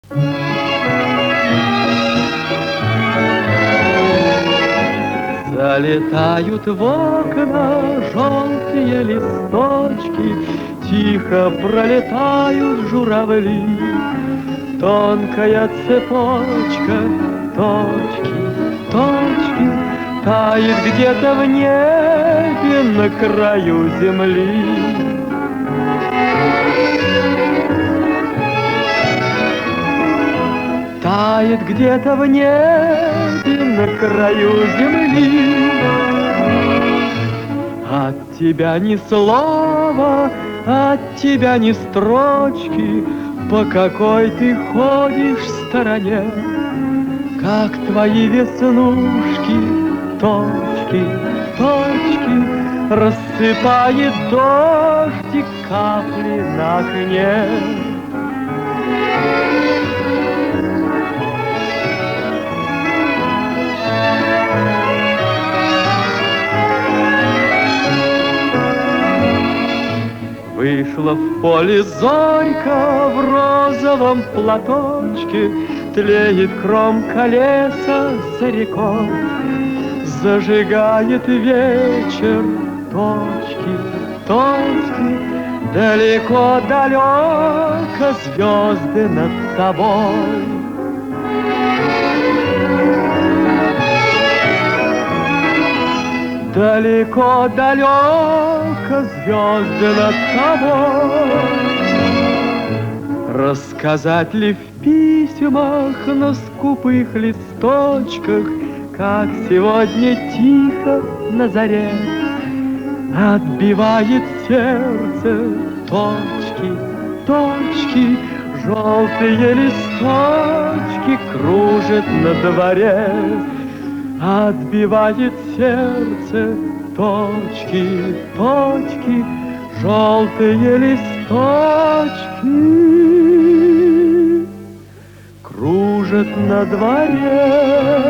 Залетают в окна желтые листочки, тихо пролетают журавли. Тонкая цепочка, точки, точки, тает где-то в небе на краю земли. Тает где-то в небе на краю земли. От тебя ни слова, от тебя ни строчки, по какой ты ходишь стороне, как твои веснушки, точки, точки, рассыпает дождик капли на окне. Вышла в поле зорька в розовом платочке, тлеет кромка леса за рекой, зажигает вечер точки, точки, далеко-далеко звезды над тобой. Далеко-далеко звезды над тобой. Рассказать ли в письмах на скупых листочках, как сегодня тихо на заре отбивает сердце точки, точки, желтые листочки кружат на дворе. Отбивает сердце точки, точки, желтые листочки кружат на дворе.